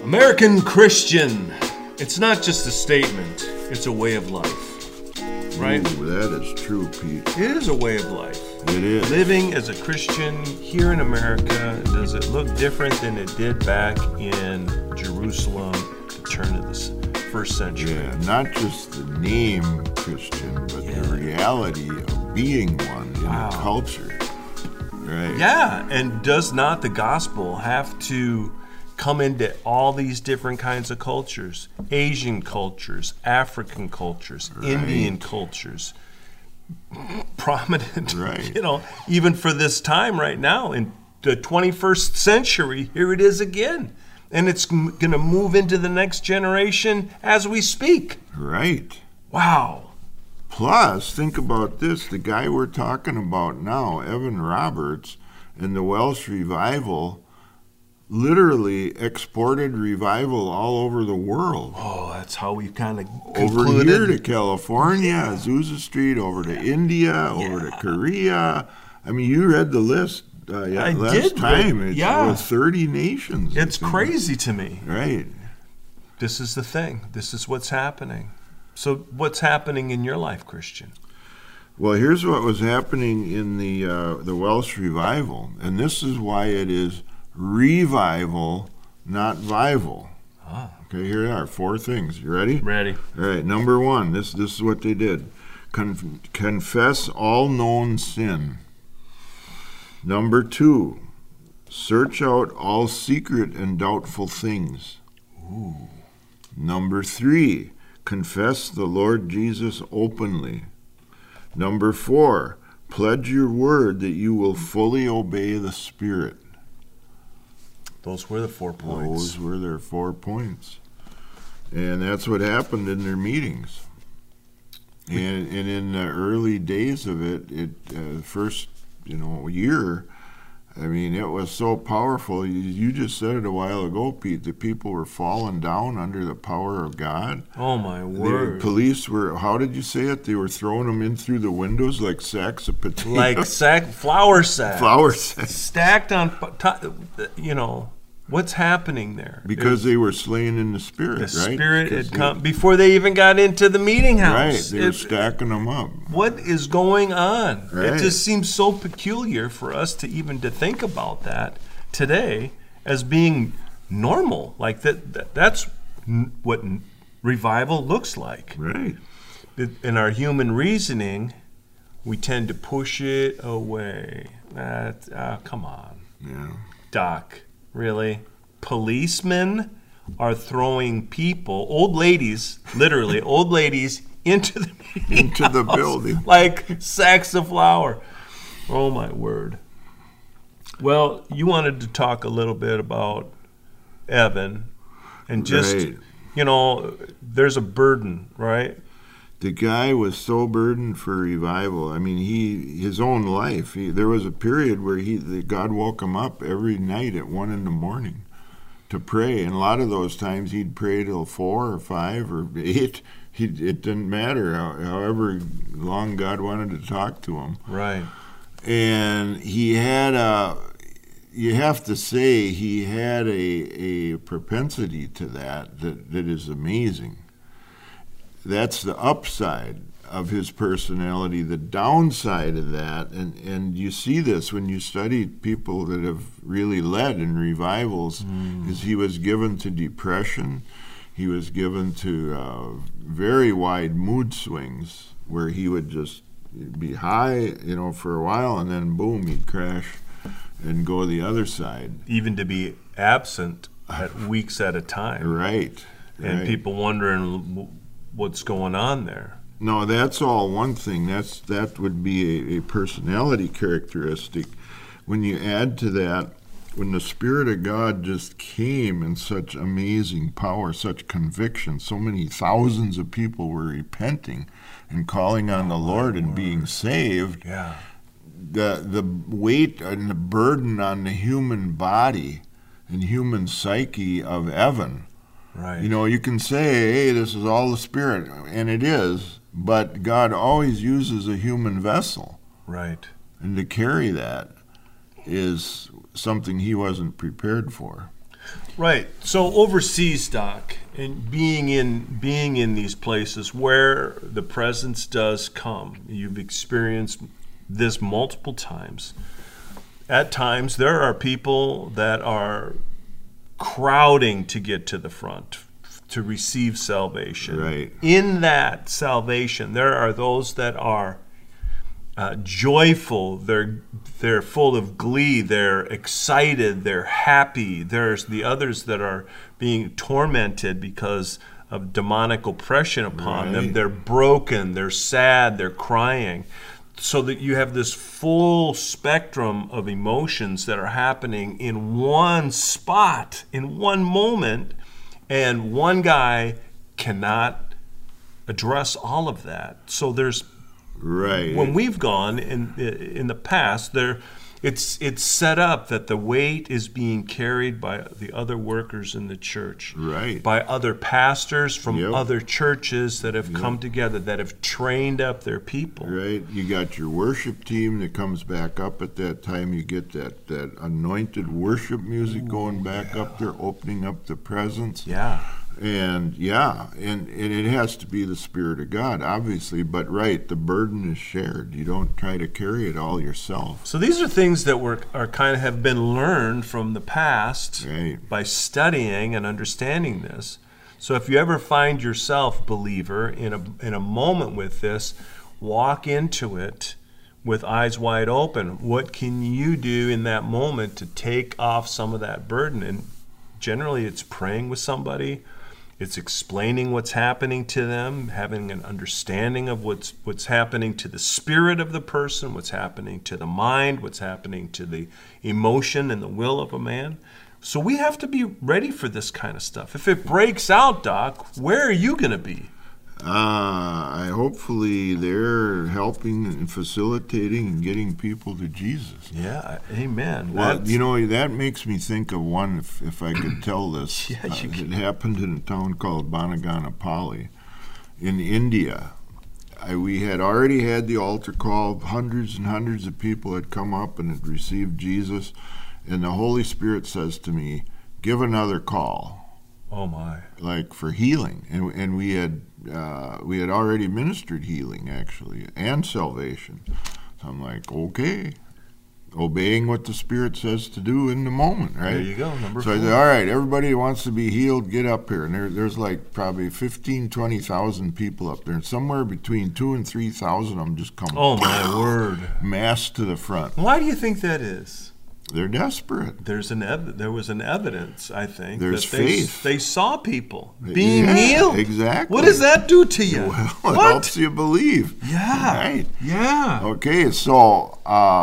American Christian. It's not just a statement, it's a way of life. Right? Ooh, that is true, Pete. It is a way of life. It is. Living as a Christian here in America, does it look different than it did back in Jerusalem at the turn of the first century? Yeah, not just the name Christian, but the reality of being one in a culture. Right. Yeah, and does not the gospel have to come into all these different kinds of cultures? Asian cultures, African cultures, Indian cultures, prominent, even for this time right now in the 21st century, here it is again. And it's going to move into the next generation as we speak. Right. Wow. Plus, think about this. The guy we're talking about now, Evan Roberts, and the Welsh Revival, literally exported revival all over the world. Oh, that's how we kind of over here to California, Azusa Street, over to India, over to Korea. I mean, you read the list last time. It's over 30 nations. It's crazy to me. Right. This is the thing. This is what's happening. So what's happening in your life, Christian? Well, here's what was happening in the Welsh Revival, and this is why it is revival, not vival. Okay, here are 4 things. You ready? Ready. All right, number 1, this is what they did. Confess all known sin. Number 2, search out all secret and doubtful things. Ooh. Number 3, confess the Lord Jesus openly. Number 4, pledge your word that you will fully obey the Spirit. Those were the 4 points. Those were their 4 points. And that's what happened in their meetings. And in the early days of it, first year, I mean, it was so powerful. You just said it a while ago, Pete, that people were falling down under the power of God. Oh, my word. The police were, how did you say it? They were throwing them in through the windows like sacks of potatoes. Like flour sacks. Flour sacks. Stacked on, what's happening there? Because they were slain in the Spirit, right? The Spirit had come before they even got into the meeting house. Right, they were stacking them up. What is going on? Right. It just seems so peculiar for us to think about that today as being normal. Like that's what revival looks like. Right. In our human reasoning, we tend to push it away. Come on. Yeah. Doc. Really? Policemen are throwing people, old ladies, literally, old ladies, into the building. Like sacks of flour. Oh, my word. Well, you wanted to talk a little bit about Evan and just, there's a burden, right? The guy was so burdened for revival. I mean, his own life. There was a period where God woke him up every night at 1 a.m. to pray, and a lot of those times he'd pray till 4 or 5 or 8. It didn't matter. However long God wanted to talk to him. Right. And he had you have to say he had a propensity to that is amazing. That's the upside of his personality. The downside of that, and you see this when you study people that have really led in revivals, is he was given to depression. He was given to very wide mood swings where he would just be high, for a while, and then boom, he'd crash and go the other side. Even to be absent at weeks at a time. Right. And people wondering what's going on there. No, that's all one thing. That would be a personality characteristic. When you add to that, when the Spirit of God just came in such amazing power, such conviction, so many thousands of people were repenting and calling on the Lord and being saved. Yeah. The weight and the burden on the human body and human psyche of Evan. Right. You can say, hey, this is all the Spirit, and it is, but God always uses a human vessel. Right. And to carry that is something he wasn't prepared for. Right. So overseas, Doc, and being in these places where the presence does come, you've experienced this multiple times. At times, there are people that are crowding to get to the front to receive salvation. Right. In that salvation, there are those that are joyful. They're full of glee. They're excited. They're happy. There's the others that are being tormented because of demonic oppression upon them. They're broken. They're sad. They're crying. So that you have this full spectrum of emotions that are happening in one spot, in one moment, and one guy cannot address all of that. So there's when we've gone in the past, it's set up that the weight is being carried by the other workers in the church, by other pastors from other churches that have come together, that have trained up their people. Right. You got your worship team that comes back up at that time. You get that anointed worship music going back up there, opening up the presence. Yeah. And it has to be the Spirit of God, obviously, but the burden is shared. You don't try to carry it all yourself. So these are things that have been learned from the past by studying and understanding this. So if you ever find yourself, believer, in a moment with this, walk into it with eyes wide open. What can you do in that moment to take off some of that burden? And generally it's praying with somebody. It's explaining what's happening to them, having an understanding of what's happening to the spirit of the person, what's happening to the mind, what's happening to the emotion and the will of a man. So we have to be ready for this kind of stuff. If it breaks out, Doc, where are you going to be? Hopefully they're helping and facilitating and getting people to Jesus. Yeah, amen. Well, that makes me think of one, if I could tell this. It happened in a town called Banaganapalli in India. We had already had the altar call. Hundreds and hundreds of people had come up and had received Jesus. And the Holy Spirit says to me, give another call. Oh my! Like for healing, and we had already ministered healing actually and salvation. So I'm like, okay, obeying what the Spirit says to do in the moment, right? There you go, number 4. So I said, all right, everybody who wants to be healed, get up here. And there's like probably 20,000 people up there, and somewhere between 2,000 and 3,000 of them just come. Oh my word! Massed to the front. Why do you think that is? They're desperate. There was an evidence, I think. There's that faith. They saw people being healed. Exactly. What does that do to you? Well, it helps you believe. Yeah. Right. Yeah. Okay, so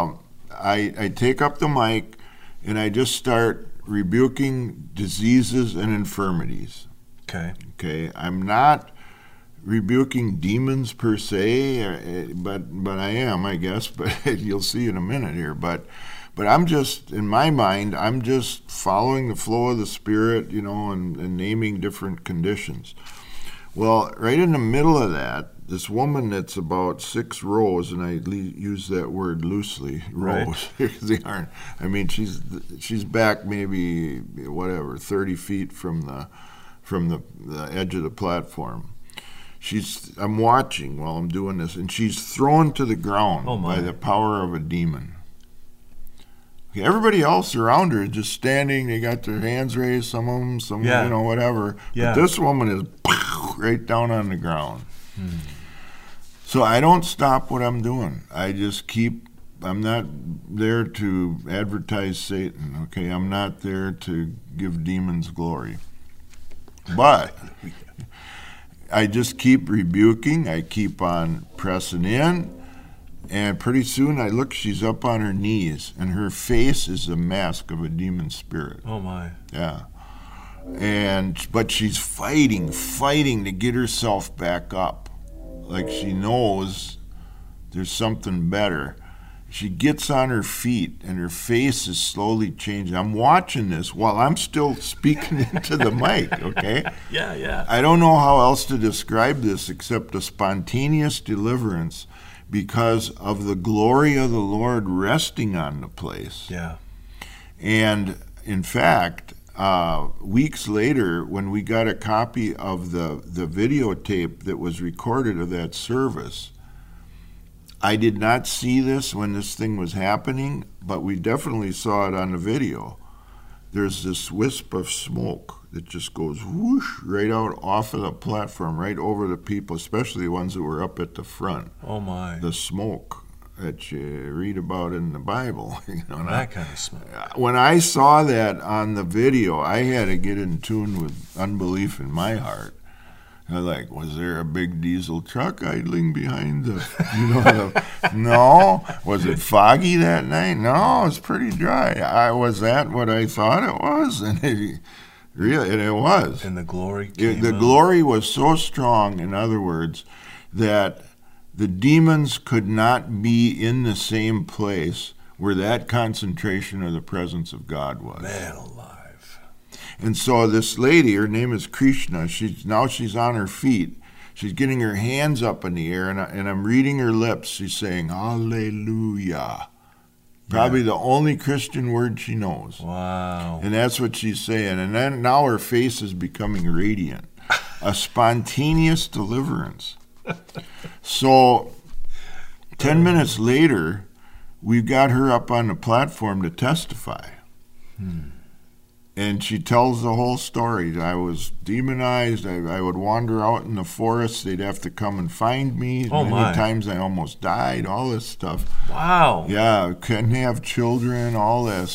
I take up the mic and I just start rebuking diseases and infirmities. Okay. I'm not rebuking demons per se, but I am, I guess. But you'll see in a minute here. But I'm just, in my mind, I'm just following the flow of the Spirit, and naming different conditions. Well, right in the middle of that, this woman that's about 6 rows, and I use that word loosely, rows, because they aren't. I mean, she's back maybe 30 feet from the edge of the platform. I'm watching while I'm doing this, and she's thrown to the ground by the power of a demon. Okay, everybody else around her is just standing. They got their hands raised, some of them, whatever. Yeah. But this woman is right down on the ground. So I don't stop what I'm doing. I just I'm not there to advertise Satan, okay? I'm not there to give demons glory. But I just keep rebuking. I keep on pressing in. And pretty soon I look, she's up on her knees, and her face is a mask of a demon spirit. Oh, my. Yeah. But she's fighting to get herself back up. Like she knows there's something better. She gets on her feet, and her face is slowly changing. I'm watching this while I'm still speaking into the mic, okay? Yeah. I don't know how else to describe this except a spontaneous deliverance because of the glory of the Lord resting on the place. Yeah. And in fact, weeks later, when we got a copy of the videotape that was recorded of that service, I did not see this when this thing was happening, but we definitely saw it on the video. There's this wisp of smoke that just goes whoosh right out off of the platform, right over the people, especially the ones that were up at the front. Oh, my. The smoke that you read about in the Bible. That kind of smoke. When I saw that on the video, I had to get in tune with unbelief in my heart. I was like, was there a big diesel truck idling behind the, no? Was it foggy that night? No, it was pretty dry. Was that what I thought it was? And it was. And the glory came The glory was so strong, in other words, that the demons could not be in the same place where that concentration of the presence of God was. Man alive. And so this lady, her name is Krishna, she's on her feet. She's getting her hands up in the air, and I'm reading her lips. She's saying, Hallelujah. Probably the only Christian word she knows. Wow. And that's what she's saying. And then now her face is becoming radiant. A spontaneous deliverance. So 10 minutes later, we got her up on the platform to testify. And she tells the whole story. I was demonized. I would wander out in the forest. They'd have to come and find me. Many times I almost died, all this stuff. Wow. Yeah, couldn't have children, all this.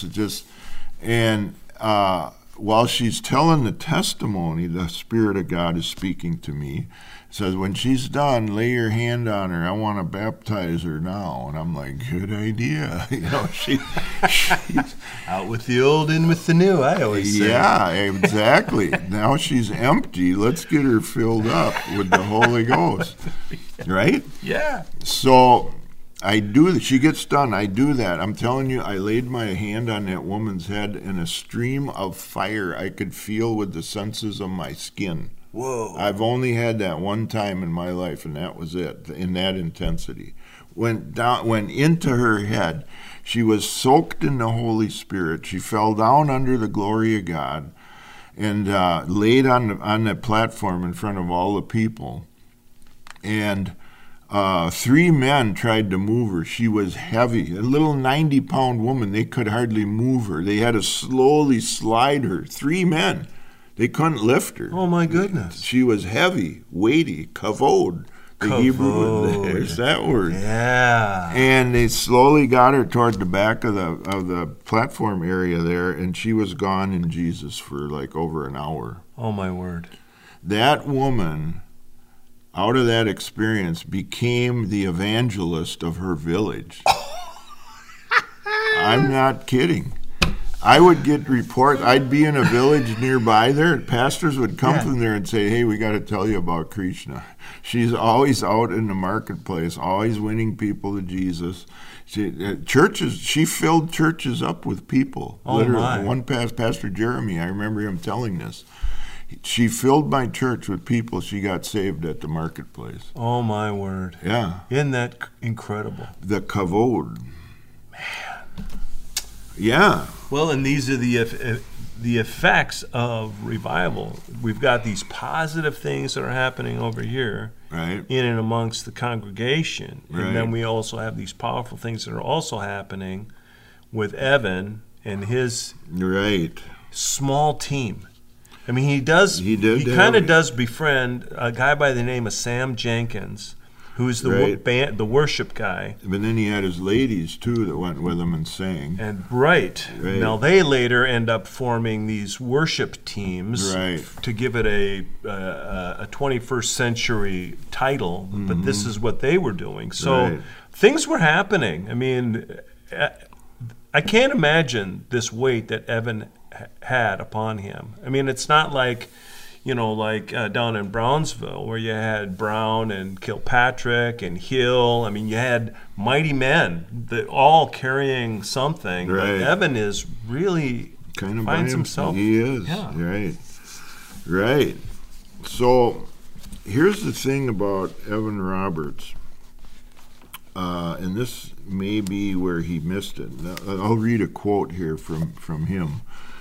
While she's telling the testimony, the Spirit of God is speaking to me. Says, when she's done, lay your hand on her. I want to baptize her now. And I'm like, good idea. She's out with the old, in with the new, I always say. Yeah, exactly. Now she's empty. Let's get her filled up with the Holy Ghost. Right? Yeah. So I do that. She gets done. I do that. I'm telling you, I laid my hand on that woman's head, and a stream of fire I could feel with the senses of my skin. Whoa. I've only had that one time in my life, and that was it, in that intensity. Went into her head. She was soaked in the Holy Spirit. She fell down under the glory of God and laid on the platform in front of all the people. And 3 men tried to move her. She was heavy. A little 90-pound woman, they could hardly move her. They had to slowly slide her. 3 men. They couldn't lift her. Oh, my goodness. She was heavy, weighty, kavod. The Hebrew, there's that word. Yeah. And they slowly got her toward the back of the platform area there, and she was gone in Jesus for like over an hour. Oh, my word. That woman, out of that experience, became the evangelist of her village. I'm not kidding. I would get reports. I'd be in a village nearby there. Pastors would come from there and say, hey, we got to tell you about Krishna. She's always out in the marketplace, always winning people to Jesus. She filled churches up with people. Oh, literally. my. One Pastor Jeremy, I remember him telling this. She filled my church with people. She got saved at the marketplace. Oh, my word. Yeah. Isn't that incredible? The kavod. Man. Yeah. Well, and these are the effects of revival. We've got these positive things that are happening over here, right, in and amongst the congregation. Right. And then we also have these powerful things that are also happening with Evan and his small team. I mean, he kind of does befriend a guy by the name of Sam Jenkins, who's the worship guy. But then he had his ladies, too, that went with him and sang. And now they later end up forming these worship teams to give it a 21st century title, but this is what they were doing. So things were happening. I mean, I can't imagine this weight that Evan had upon him. I mean, it's not like, down in Brownsville where you had Brown and Kilpatrick and Hill. I mean, you had mighty men that all carrying something. Right. But Evan is really kind of finds himself. He is. Yeah. Right. So here's the thing about Evan Roberts, and this may be where he missed it. I'll read a quote here from him.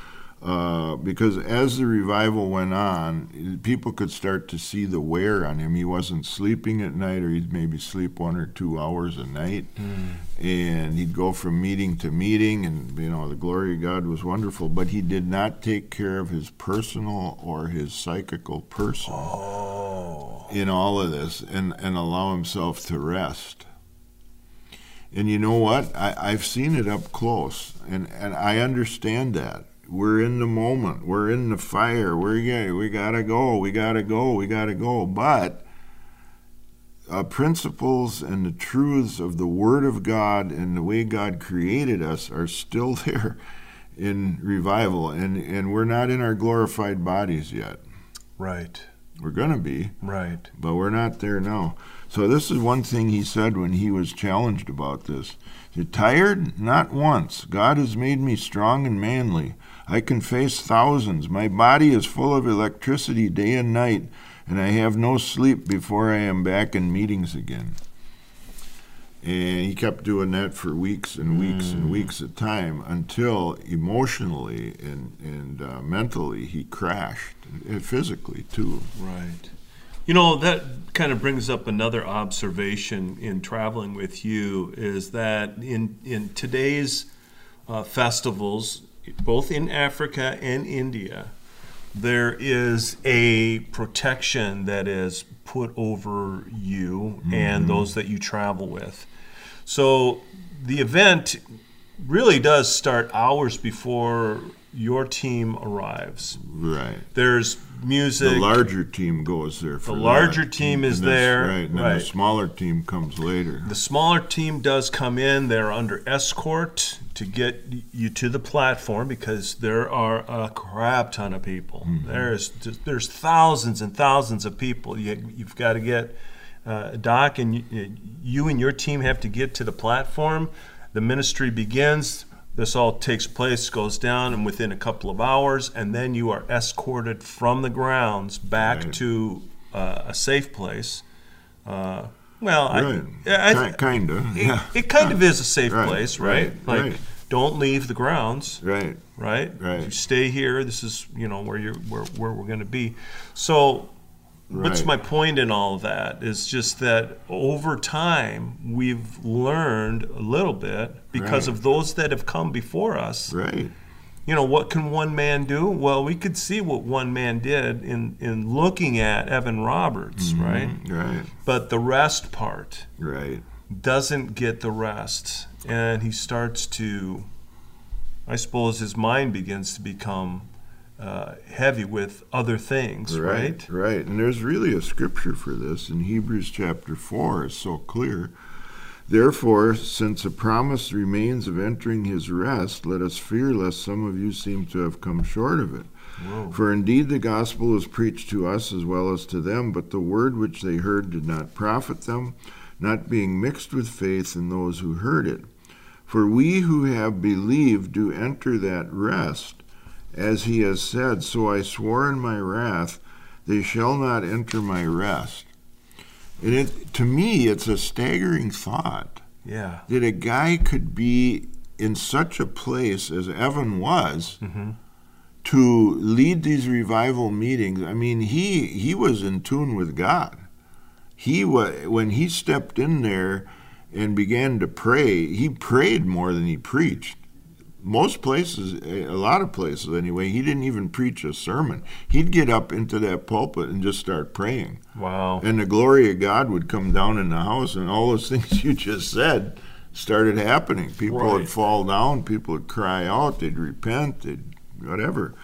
Because as the revival went on, people could start to see the wear on him. He wasn't sleeping at night, or he'd maybe sleep 1 or 2 hours a night. And he'd go from meeting to meeting, and the glory of God was wonderful, but he did not take care of his personal or his psychical person in all of this, and allow himself to rest. And you know what? I've seen it up close, and I understand that. We're in the moment. We're in the fire. We gotta go. But principles and the truths of the Word of God and the way God created us are still there in revival, and we're not in our glorified bodies yet. Right. We're gonna be. Right. But we're not there now. So this is one thing he said when he was challenged about this. You're tired? Not once. God has made me strong and manly. I can face thousands. My body is full of electricity day and night, and I have no sleep before I am back in meetings again. And he kept doing that for weeks and weeks and weeks at a time, until emotionally and mentally he crashed, and physically too. Right. That kind of brings up another observation in traveling with you, is that in today's festivals, both in Africa and India, there is a protection that is put over you and those that you travel with. So the event really does start hours before your team arrives. Right. There's music. The larger team goes there for the larger team is there. Right, and then the smaller team comes later. The smaller team does come in. They're under escort to get you to the platform, because there are a crap ton of people. There's thousands and thousands of people. You've got to get Doc, and you and your team have to get to the platform. The ministry begins. This all takes place, goes down, and within a couple of hours, and then you are escorted from the grounds back to a safe place. Kind of. It kind of is a safe place, right? Don't leave the grounds. Right. You stay here. This is where we're going to be. So. What's my point in all of that is just that over time we've learned a little bit because of those that have come before us. Right. What can one man do? Well, we could see what one man did in looking at Evan Roberts, right? Right. But the rest part doesn't get the rest. And he starts to, I suppose his mind begins to become heavy with other things, right? Right. And there's really a scripture for this in Hebrews chapter 4. It's so clear. Therefore, since a promise remains of entering his rest, let us fear lest some of you seem to have come short of it. Whoa. For indeed the gospel was preached to us as well as to them, but the word which they heard did not profit them, not being mixed with faith in those who heard it. For we who have believed do enter that rest, as he has said, so I swore in my wrath, they shall not enter my rest. And to me, it's a staggering thought. Yeah. That a guy could be in such a place as Evan was to lead these revival meetings. I mean, he was in tune with God. When he stepped in there and began to pray, he prayed more than he preached. Most places, a lot of places anyway, he didn't even preach a sermon. He'd get up into that pulpit and just start praying. Wow. And the glory of God would come down in the house, and all those things you just said started happening. People would fall down, people would cry out, they'd repent, they'd whatever.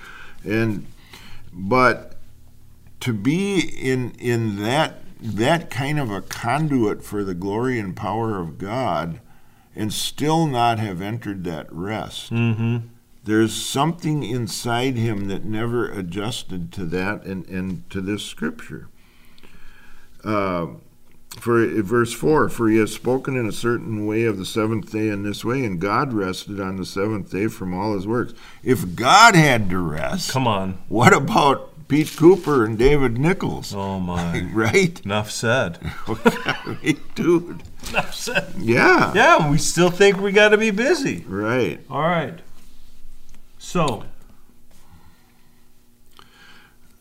But to be in that kind of a conduit for the glory and power of God, and still not have entered that rest. There's something inside him that never adjusted to that and to this scripture. For verse 4, for he has spoken in a certain way of the seventh day in this way, and God rested on the seventh day from all his works. If God had to rest, come on, what about Pete Cooper and David Nichols? Oh my! Right? Enough said. Dude. Enough said. Yeah. Yeah, we still think we got to be busy. Right. All right. So,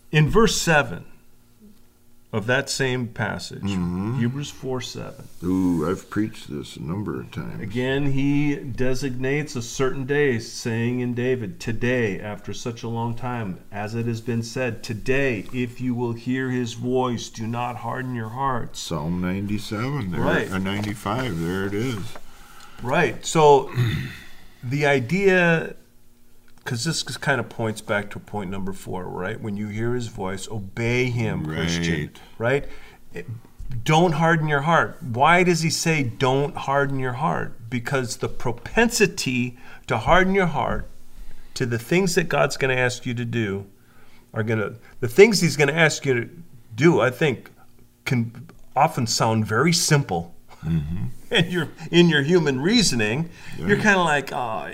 In verse 7 of that same passage, Hebrews 4:7. Ooh, I've preached this a number of times. Again, he designates a certain day, saying in David, today, after such a long time, as it has been said, today, if you will hear his voice, do not harden your hearts. Psalm 97, there, Right. 95, there it is. Right. So the idea, because this kind of points back to point number 4, right? When you hear his voice, obey him, Christian. Right? Don't harden your heart. Why does he say don't harden your heart? Because the propensity to harden your heart to the things that God's going to ask you to do the things he's going to ask you to do, I think, can often sound very simple. Mm-hmm. And you're in your human reasoning, you're kind of like,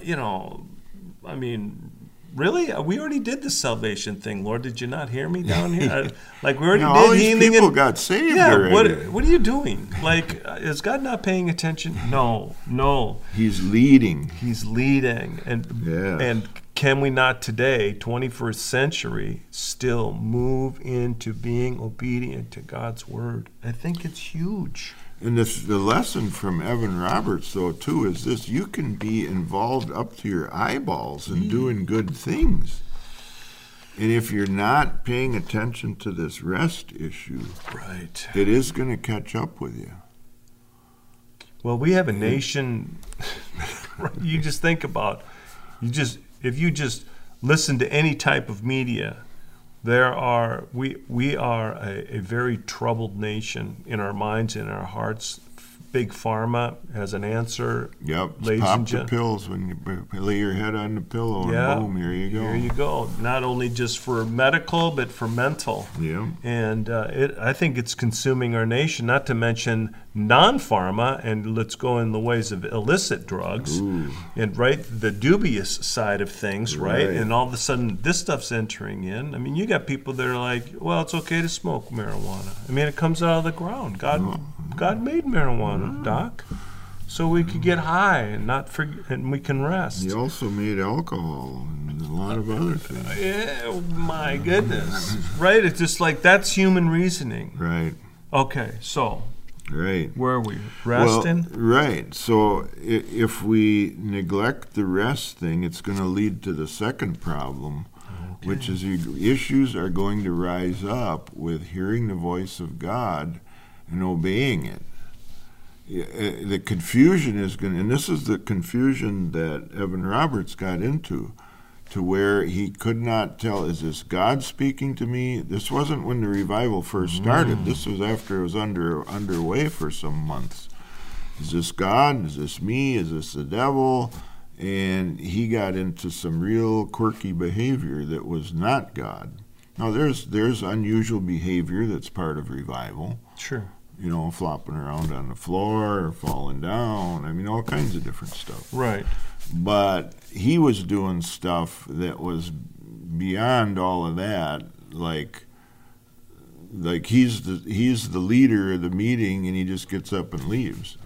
I mean, really? We already did the salvation thing, Lord. Did you not hear me down here? Like, we already did all these healing. people got saved yeah, already. what are you doing? Like, is God not paying attention? No. He's leading. He's leading. Yes. And can we not today, 21st century, still move into being obedient to God's word? I think it's huge. And the lesson from Evan Roberts, though, too, is this: you can be involved up to your eyeballs in doing good things. And if you're not paying attention to this rest issue, right, it is going to catch up with you. Well, we have a nation, you just think about, if you just listen to any type of media, we are a very troubled nation in our minds, in our hearts. Big Pharma has an answer. Yep, ladies pop and the pills when you lay your head on the pillow, and boom, here you go. Here you go. Not only just for medical, but for mental. Yeah. And I think it's consuming our nation, not to mention non-pharma, and let's go in the ways of illicit drugs. Ooh. And the dubious side of things, right? And all of a sudden, this stuff's entering in. I mean, you got people that are like, well, it's okay to smoke marijuana. I mean, it comes out of the ground. God made marijuana, Doc, so we could get high and we can rest. He also made alcohol and a lot of other things. Yeah, my goodness. Right? It's just like, that's human reasoning. Right. Okay, so right. Where are we? Resting? Well, right. So if we neglect the rest thing, it's going to lead to the second problem, which is issues are going to rise up with hearing the voice of God and obeying it. The confusion is going to, and this is the confusion that Evan Roberts got into, to where he could not tell, is this God speaking to me? This wasn't when the revival first started. This was after it was underway for some months. Is this God? Is this me? Is this the devil? And he got into some real quirky behavior that was not God. Now, there's unusual behavior that's part of revival. Sure. You know, flopping around on the floor or falling down. I mean, all kinds of different stuff. Right. But he was doing stuff that was beyond all of that. Like he's the leader of the meeting, and he just gets up and leaves.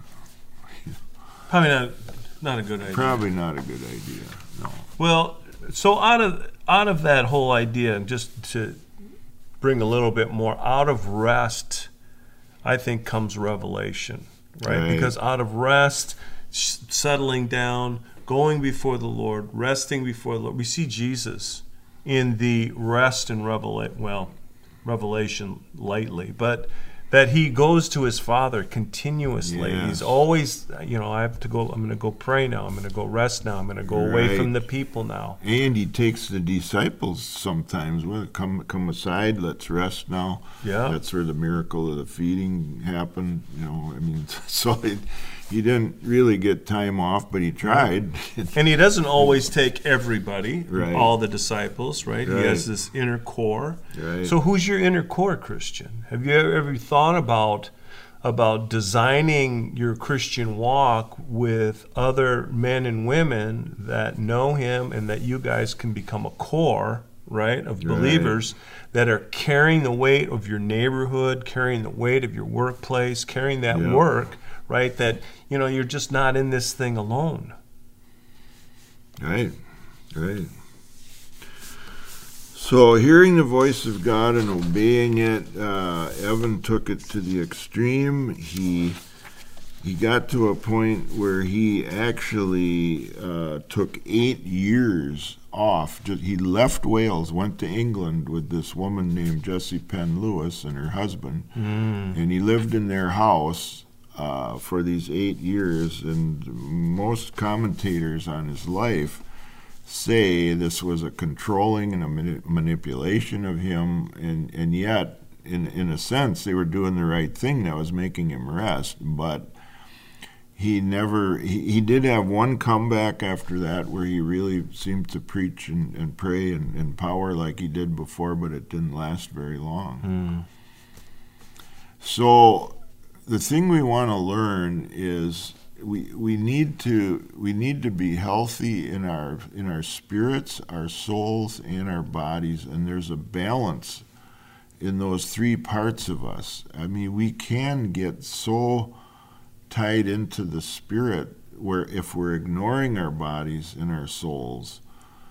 Probably not a good idea. Probably not a good idea. No. Well, so out of that whole idea, and just to bring a little bit more, out of rest, I think comes revelation, right? Because out of rest, settling down, going before the Lord, resting before the Lord. We see Jesus in the rest and revelation lightly, but that he goes to his Father continuously. Yes. He's always, I have to go, I'm going to go pray now, I'm going to go rest now, I'm going to go away from the people now. And he takes the disciples sometimes, come aside, let's rest now. Yeah. That's where the miracle of the feeding happened. So he didn't really get time off, but he tried. And he doesn't always take everybody, right. all the disciples, right? He has this inner core. Right. So who's your inner core, Christian? Have you ever thought about designing your Christian walk with other men and women that know him, and that you guys can become a core, right, of believers that are carrying the weight of your neighborhood, carrying the weight of your workplace, carrying that work, right, that, you're just not in this thing alone. Right. So hearing the voice of God and obeying it, Evan took it to the extreme. He got to a point where he actually took 8 years off. He left Wales, went to England with this woman named Jessie Penn Lewis and her husband, and he lived in their house for these 8 years. And most commentators on his life say this was a controlling and a manipulation of him, and yet, in a sense, they were doing the right thing that was making him rest. But he did have one comeback after that where he really seemed to preach and pray and power like he did before, but it didn't last very long. So the thing we want to learn is we need to be healthy in our spirits, our souls, and our bodies, and there's a balance in those 3 parts of us. I mean, we can get so tied into the spirit where if we're ignoring our bodies and our souls,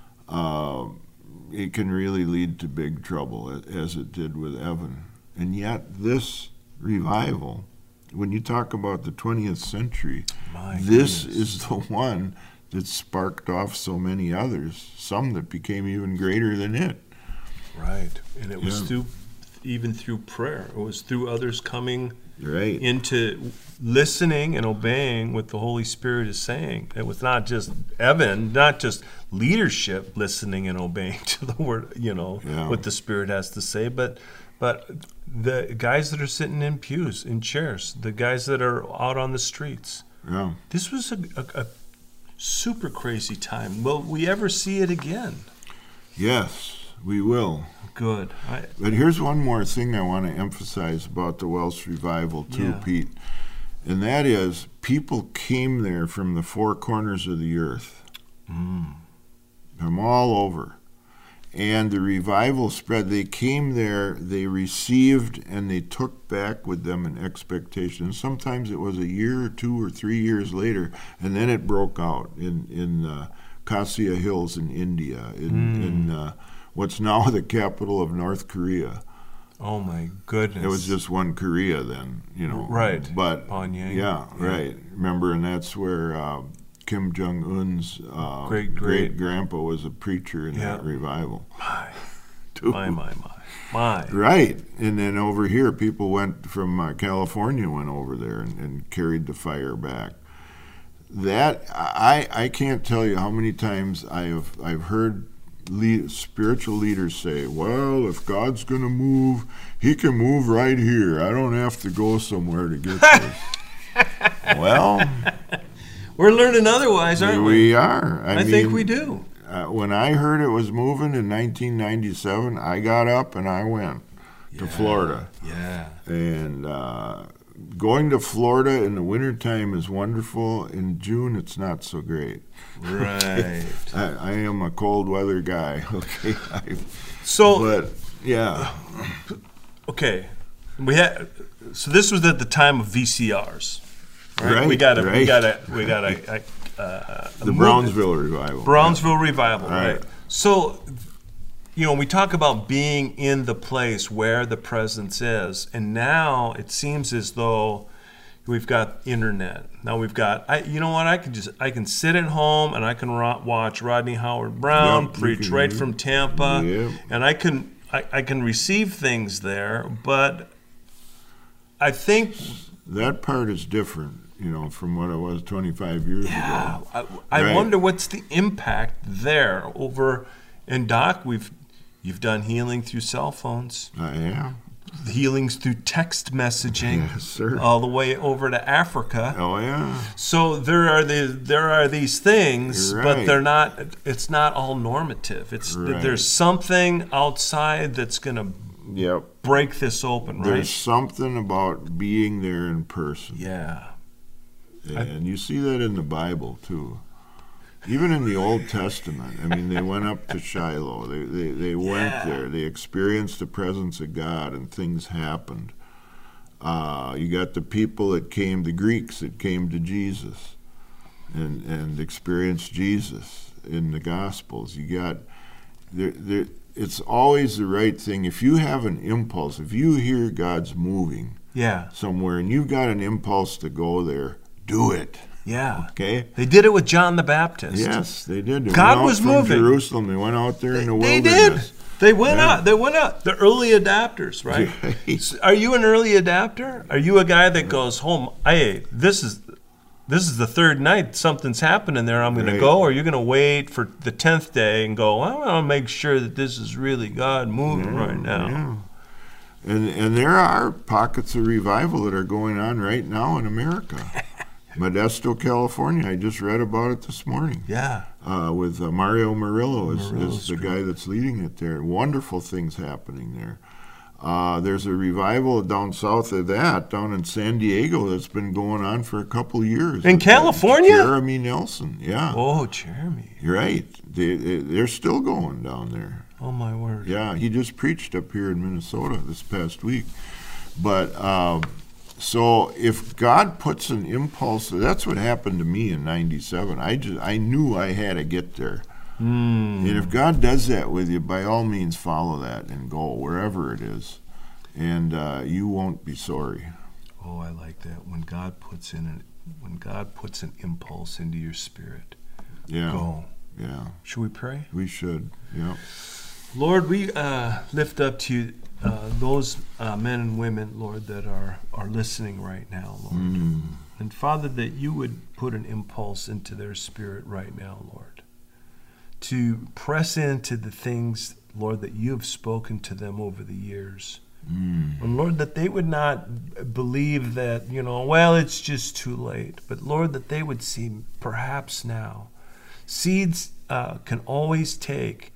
it can really lead to big trouble, as it did with Evan. And yet this revival, when you talk about the 20th century, this is the one that sparked off so many others, some that became even greater than it. Right. And it was even through prayer. It was through others coming into listening and obeying what the Holy Spirit is saying. It was not just Evan, not just leadership listening and obeying to the word, what the Spirit has to say, but the guys that are sitting in pews, in chairs, the guys that are out on the streets. Yeah. This was a super crazy time. Will we ever see it again? Yes, we will. Good. But here's one more thing I want to emphasize about the Welsh revival too, Pete. And that is, people came there from the 4 corners of the earth. From all over. And the revival spread. They came there, they received, and they took back with them an expectation. And sometimes it was a year or 2 or 3 years later, and then it broke out in Khassia Hills in India, in what's now the capital of North Korea. Oh my goodness! It was just one Korea then, Right. But Pyongyang. Yeah, right. Remember, and that's where Kim Jong-un's great grandpa was a preacher in that revival. My. Right. And then over here, people went from California went over there and carried the fire back. That I can't tell you how many times I've heard spiritual leaders say, well, if God's going to move, he can move right here. I don't have to go somewhere to get this. Well, we're learning otherwise, aren't we? We are. I mean, think we do. When I heard it was moving in 1997, I got up and I went to Florida. Yeah. And going to Florida in the wintertime is wonderful. In June, it's not so great. Right. I am a cold weather guy. Okay. But yeah. Okay. So this was at the time of VCRs. Right. We got the Brownsville revival. Brownsville revival. Right. So, we talk about being in the place where the presence is, and now it seems as though we've got internet. Now we've got. I can sit at home and I can watch Rodney Howard-Browne preach right from Tampa, and I can receive things there. But I think that part is different. From what it was 25 years ago. I wonder what's the impact there over. And Doc, you've done healing through cell phones. Yeah. Healings through text messaging. Yes, sir. All the way over to Africa. Oh yeah. So there are these things, but they're not. It's not all normative. There's something outside that's going to break this open. Right. There's something about being there in person. Yeah. And you see that in the Bible, too. Even in the Old Testament. I mean, they went up to Shiloh. They went there. They experienced the presence of God, and things happened. You got the people that came, the Greeks that came to Jesus and experienced Jesus in the Gospels. You got... it's always the right thing. If you have an impulse, if you hear God's moving somewhere and you've got an impulse to go there, do it. Yeah. Okay? They did it with John the Baptist. Yes, they did. They God was moving. Jerusalem. They went out there in the wilderness. They did. They went out. They went out. The early adapters, right? Are you an early adapter? Are you a guy that goes home, hey, this is the third night, something's happening there, I'm going to go? Or are you going to wait for the 10th day and go, I want to make sure that this is really God moving right now? Yeah. And there are pockets of revival that are going on right now in America. Modesto, California. I just read about it this morning. Yeah. With Mario Murillo is the guy that's leading it there. Wonderful things happening there. There's a revival down south of that, down in San Diego, that's been going on for a couple years. In California? Jeremy Nelson, yeah. Oh, Jeremy. You're right. They're still going down there. Oh, my word. Yeah, he just preached up here in Minnesota this past week. But so if God puts an impulse, that's what happened to me in 97. I knew I had to get there. And if God does that with you, by all means follow that and go wherever it is. And you won't be sorry. Oh, I like that. When God puts an impulse into your spirit, go. Yeah. Should we pray? We should, yeah. Lord, we lift up to you those men and women, Lord, that are listening right now, Lord. And Father, that you would put an impulse into their spirit right now, Lord, to press into the things, Lord, that you have spoken to them over the years. And Lord, that they would not believe that, well, it's just too late. But Lord, that they would see perhaps now. Seeds can always take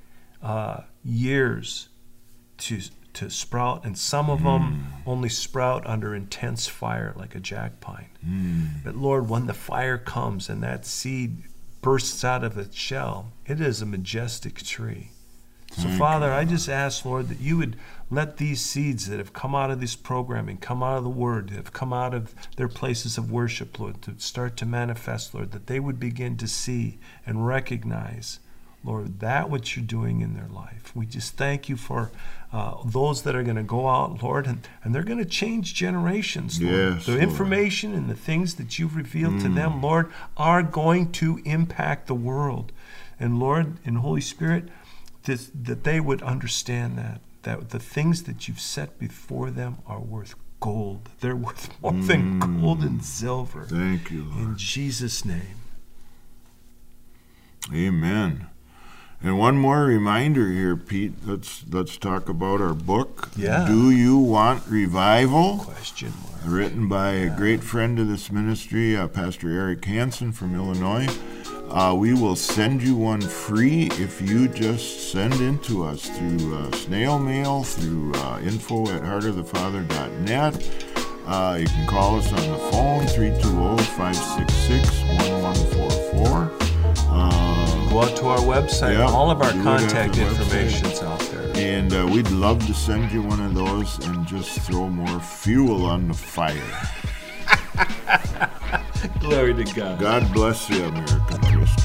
years to sprout, and some of them only sprout under intense fire like a jack pine. But Lord, when the fire comes and that seed bursts out of its shell, it is a majestic tree. So Father, I just ask, Lord, that you would let these seeds that have come out of this programming, come out of the Word, that have come out of their places of worship, Lord, to start to manifest, Lord, that they would begin to see and recognize, Lord, that what you're doing in their life. We just thank you for those that are going to go out, Lord, and they're going to change generations, Lord. Yes, the information and the things that you've revealed to them, Lord, are going to impact the world. And Lord, in Holy Spirit, that they would understand that the things that you've set before them are worth gold. They're worth more than gold and silver. Thank you, Lord. In Jesus' name. Amen. And one more reminder here, Pete. Let's talk about our book. Yeah. Do You Want Revival? Question mark. Written by a great friend of this ministry, Pastor Eric Hansen from Illinois. We will send you one free if you just send in to us through snail mail, through info@heartofthefather.net. You can call us on the phone, 320-566-1144. Go out to our website. Yep, all of our contact information's out there. And we'd love to send you one of those and just throw more fuel on the fire. Glory to God. God bless you, American Christian.